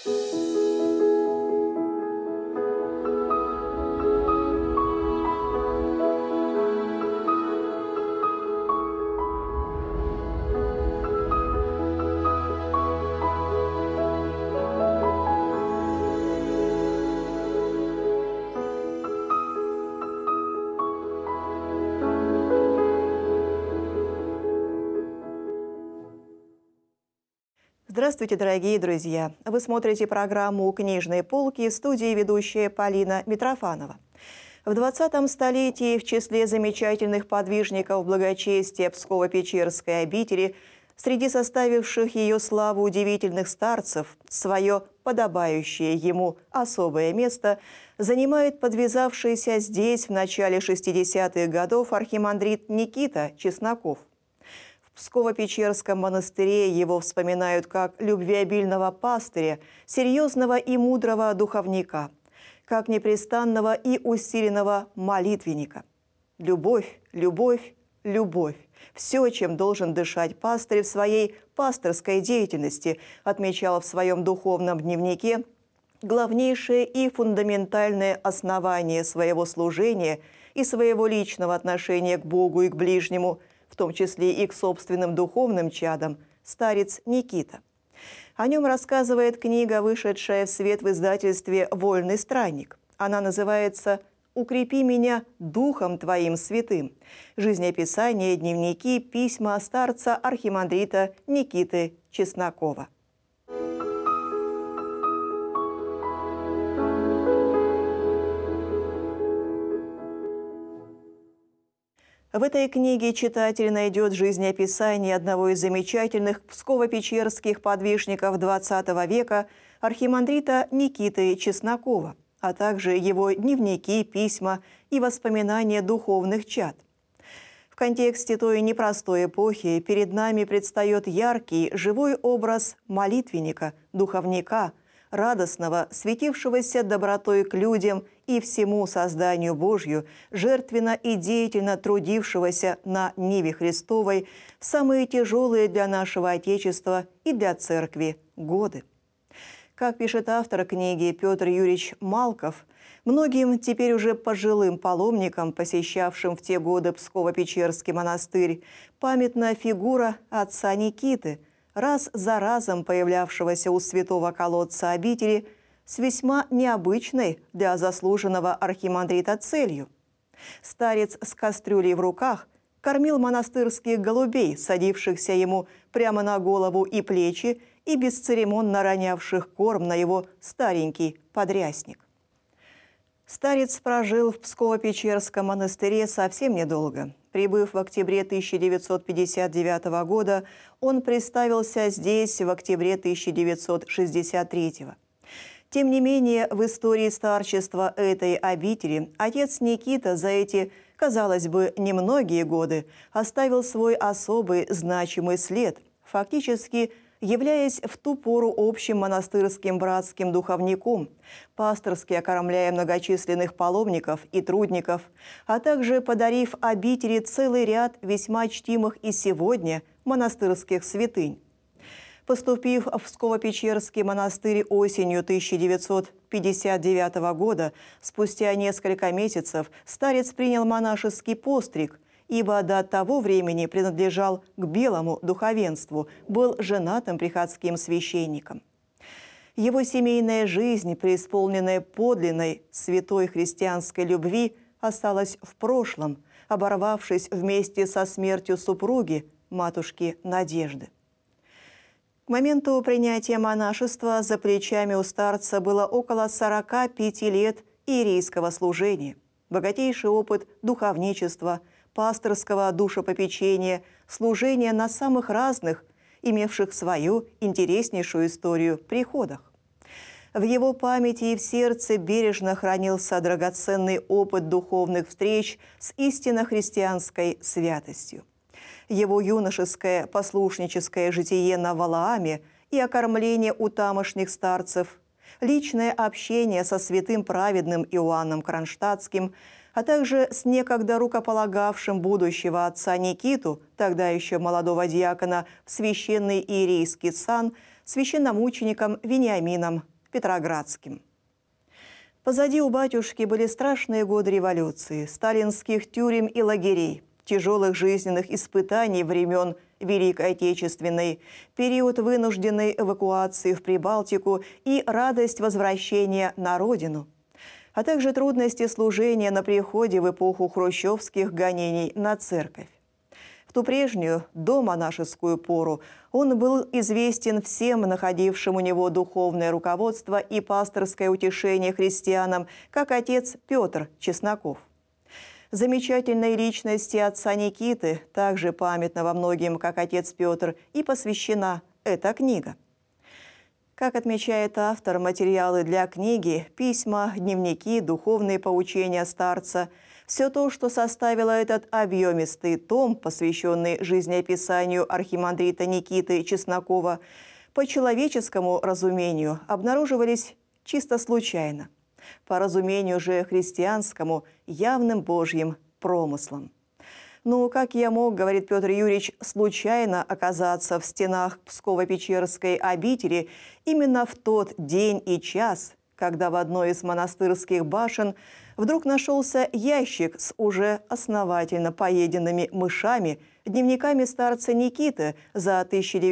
Здравствуйте, дорогие друзья! Вы смотрите программу «Книжные полки», в студии ведущая Полина Митрофанова. В 20-м столетии в числе замечательных подвижников благочестия Псково-Печерской обители среди составивших ее славу удивительных старцев свое подобающее ему особое место занимает подвязавшийся здесь в начале 60-х годов архимандрит Никита Чесноков. В Псково-Печерском монастыре его вспоминают как любвеобильного пастыря, серьезного и мудрого духовника, как непрестанного и усиленного молитвенника. Любовь, любовь, любовь – все, чем должен дышать пастырь в своей пасторской деятельности, отмечал в своем духовном дневнике главнейшее и фундаментальное основание своего служения и своего личного отношения к Богу и к ближнему, в том числе и к собственным духовным чадам, старец Никита. О нем рассказывает книга, вышедшая в свет в издательстве «Вольный странник». Она называется «Укрепи меня Духом Твоим Святым. Жизнеописание, дневники, письма старца архимандрита Никиты Чеснокова». В этой книге читатель найдет жизнеописание одного из замечательных псково-печерских подвижников XX века, архимандрита Никиты Чеснокова, а также его дневники, письма и воспоминания духовных чад. В контексте той непростой эпохи перед нами предстает яркий, живой образ молитвенника, духовника, радостного, светившегося добротой к людям и всему созданию Божью, жертвенно и деятельно трудившегося на ниве Христовой в самые тяжелые для нашего Отечества и для Церкви годы. Как пишет автор книги Петр Юрьевич Малков, многим теперь уже пожилым паломникам, посещавшим в те годы Псково-Печерский монастырь, памятна фигура отца Никиты, раз за разом появлявшегося у святого колодца обители с весьма необычной для заслуженного архимандрита целью. Старец с кастрюлей в руках кормил монастырских голубей, садившихся ему прямо на голову и плечи и бесцеремонно ронявших корм на его старенький подрясник. Старец прожил в Псково-Печерском монастыре совсем недолго. Прибыв в октябре 1959 года, он представился здесь в октябре 1963. Тем не менее, в истории старчества этой обители отец Никита за эти, казалось бы, немногие годы оставил свой особый значимый след, фактически являясь в ту пору общим монастырским братским духовником, пасторски окормляя многочисленных паломников и трудников, а также подарив обители целый ряд весьма чтимых и сегодня монастырских святынь. Поступив в Псково-Печерский монастырь осенью 1959 года, спустя несколько месяцев старец принял монашеский постриг, ибо до того времени принадлежал к белому духовенству, был женатым приходским священником. Его семейная жизнь, преисполненная подлинной святой христианской любви, осталась в прошлом, оборвавшись вместе со смертью супруги, матушки Надежды. К моменту принятия монашества за плечами у старца было около 45 лет иерейского служения, богатейший опыт духовничества, пасторского душепопечения, служения на самых разных, имевших свою интереснейшую историю приходах. В его памяти и в сердце бережно хранился драгоценный опыт духовных встреч с истинно христианской святостью. Его юношеское послушническое житие на Валааме и окормление у тамошних старцев, личное общение со святым праведным Иоанном Кронштадтским, а также с некогда рукополагавшим будущего отца Никиту, тогда еще молодого диакона, в священный иерейский сан, священномучеником Вениамином Петроградским. Позади у батюшки были страшные годы революции, сталинских тюрем и лагерей, тяжелых жизненных испытаний времен Великой Отечественной, период вынужденной эвакуации в Прибалтику и радость возвращения на родину, а также трудности служения на приходе в эпоху хрущевских гонений на церковь. В ту прежнюю, домонашескую пору, он был известен всем находившим у него духовное руководство и пасторское утешение христианам, как отец Петр Чесноков. Замечательной личности отца Никиты, также памятного многим, как отец Петр, и посвящена эта книга. Как отмечает автор, материалы для книги, письма, дневники, духовные поучения старца – все то, что составило этот объемистый том, посвященный жизнеописанию архимандрита Никиты Чеснокова, по человеческому разумению обнаруживались чисто случайно, по разумению же христианскому явным Божьим промыслом. «Ну, как я мог, — говорит Петр Юрьевич, — случайно оказаться в стенах Псково-Печерской обители именно в тот день и час, когда в одной из монастырских башен вдруг нашелся ящик с уже основательно поеденными мышами, дневниками старца Никиты за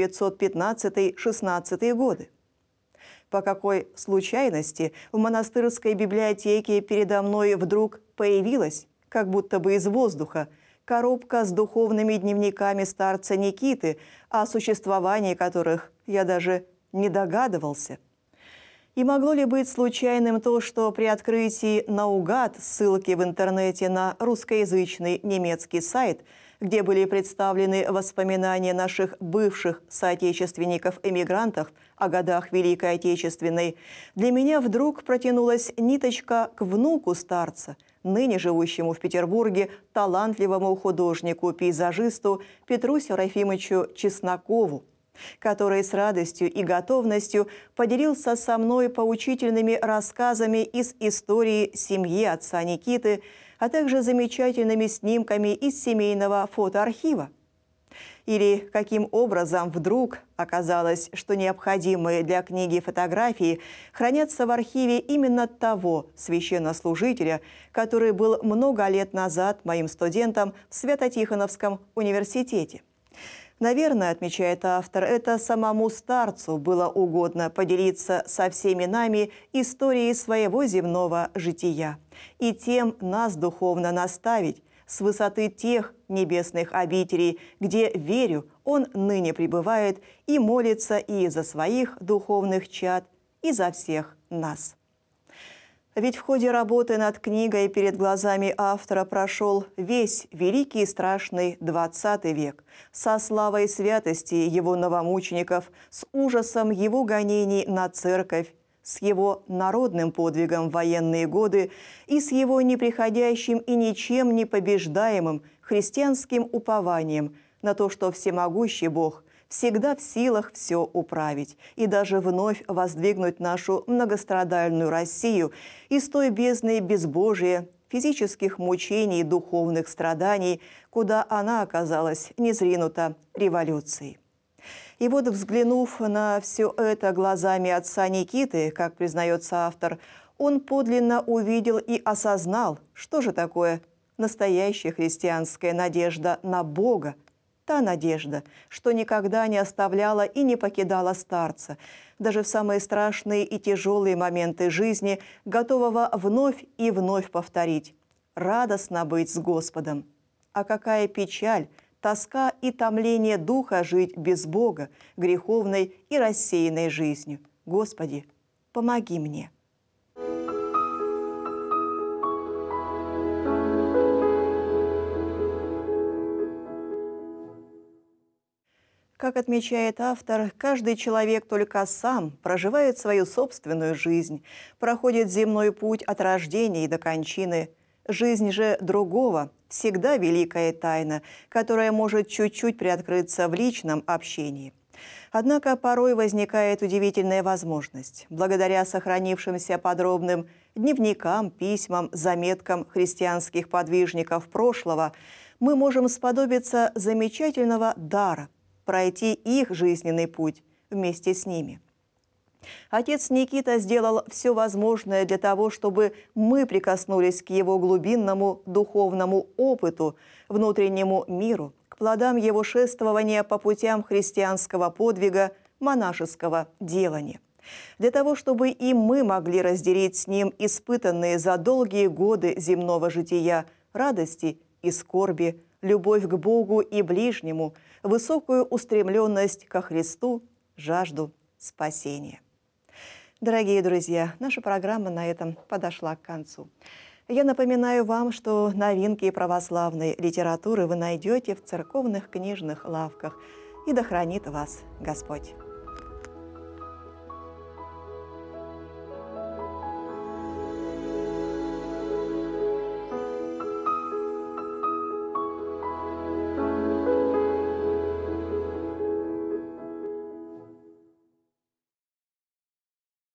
1915-16 годы. По какой случайности в монастырской библиотеке передо мной вдруг появилась, как будто бы из воздуха, коробка с духовными дневниками старца Никиты, о существовании которых я даже не догадывался. И могло ли быть случайным то, что при открытии наугад ссылки в интернете на русскоязычный немецкий сайт, где были представлены воспоминания наших бывших соотечественников-эмигрантов о годах Великой Отечественной, для меня вдруг протянулась ниточка к внуку старца, ныне живущему в Петербурге, талантливому художнику-пейзажисту Петру Серафимовичу Чеснокову, который с радостью и готовностью поделился со мной поучительными рассказами из истории семьи отца Никиты, а также замечательными снимками из семейного фотоархива. Или каким образом вдруг оказалось, что необходимые для книги фотографии хранятся в архиве именно того священнослужителя, который был много лет назад моим студентом в Свято-Тихоновском университете. Наверное, отмечает автор, это самому старцу было угодно поделиться со всеми нами историей своего земного жития и тем нас духовно наставить с высоты тех небесных обителей, где, верю, он ныне пребывает и молится и за своих духовных чад, и за всех нас. Ведь в ходе работы над книгой перед глазами автора прошел весь великий и страшный XX век, со славой святости его новомучеников, с ужасом его гонений на церковь, с его народным подвигом в военные годы и с его неприходящим и ничем не побеждаемым христианским упованием на то, что всемогущий Бог всегда в силах все управить и даже вновь воздвигнуть нашу многострадальную Россию из той бездны безбожия, физических мучений и духовных страданий, куда она оказалась незринута революцией. И вот, взглянув на все это глазами отца Никиты, как признается автор, он подлинно увидел и осознал, что же такое настоящая христианская надежда на Бога, та надежда, что никогда не оставляла и не покидала старца, даже в самые страшные и тяжелые моменты жизни, готового вновь и вновь повторить: «Радостно быть с Господом». А какая печаль, тоска и томление духа жить без Бога, греховной и рассеянной жизнью. Господи, помоги мне. Как отмечает автор, каждый человек только сам проживает свою собственную жизнь, проходит земной путь от рождения и до кончины. Жизнь же другого всегда великая тайна, которая может чуть-чуть приоткрыться в личном общении. Однако порой возникает удивительная возможность. Благодаря сохранившимся подробным дневникам, письмам, заметкам христианских подвижников прошлого мы можем сподобиться замечательного дара – пройти их жизненный путь вместе с ними. Отец Никита сделал все возможное для того, чтобы мы прикоснулись к его глубинному духовному опыту, внутреннему миру, к плодам его шествования по путям христианского подвига, монашеского делания. Для того, чтобы и мы могли разделить с ним испытанные за долгие годы земного жития радости и скорби, любовь к Богу и ближнему, высокую устремленность ко Христу, жажду спасения. Дорогие друзья, наша программа на этом подошла к концу. Я напоминаю вам, что новинки православной литературы вы найдете в церковных книжных лавках. И да хранит вас Господь!